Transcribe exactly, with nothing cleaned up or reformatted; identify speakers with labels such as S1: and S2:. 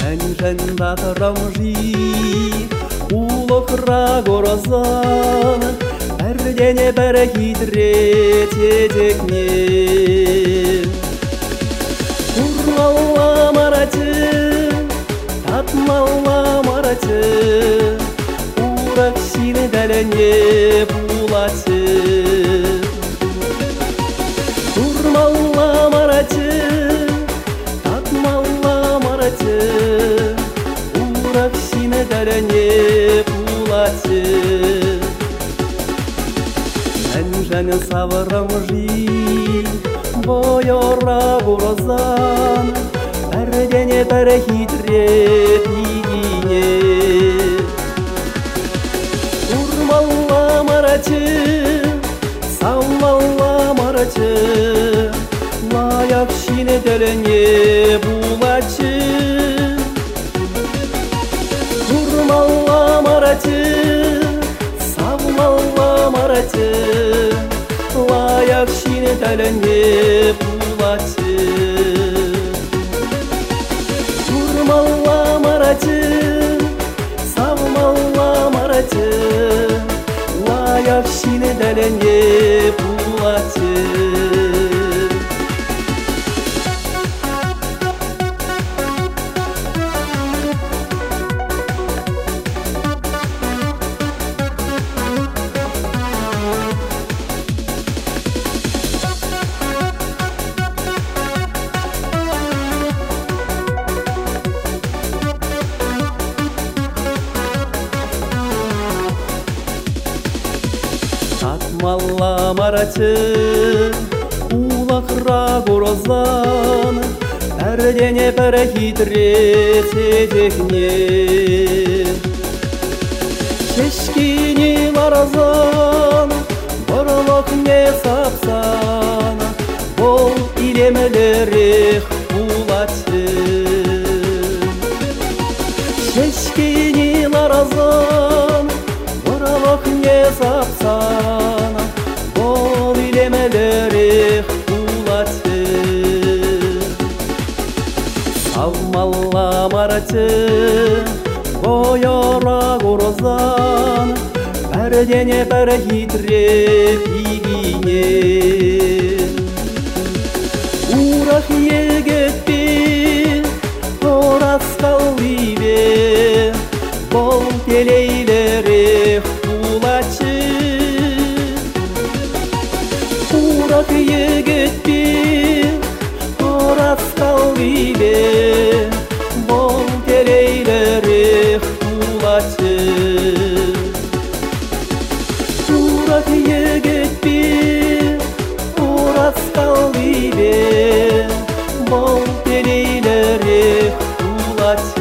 S1: Әнжәнда рамжи улықра горазан, әрдене бәрі кидре тедекне. Урмалла мараты, татмалла мараты, урак сині дәліне булаты. Урмалла мараты, татмалла мараты, урак сині дәліне булаты. Әнжәні савырамжи бойора буразан, әрдене бәрі хитре пигине. Урмалла мараты, саумалла мараты, лаяк шине дәліне булачы. Урмалла мараты, саумалла мараты, лаяк шине дәліне булачы. Урмалла мараты, саумалла мараты, лаяк шине дәліне булачы. Татмалла мараты, улақра горазан, әрдене бәрі хитре тедекне. Шешкені ларазан, бұрылық не сапсан, бол илемелері булаты. Шешкені ларазан, бұрылық не сапсан, бол илемелері булаты. Саумалла мараты, бойора горазан, әрдене бәрі хитре пигине. Урақ егетпе, ораскал бибе, бол телейлері булачы. Урақ егетпе, ораскал бибе, бол телейлері булачы. Урақ егетпе, ораскал бибе, бол телейлері булачы.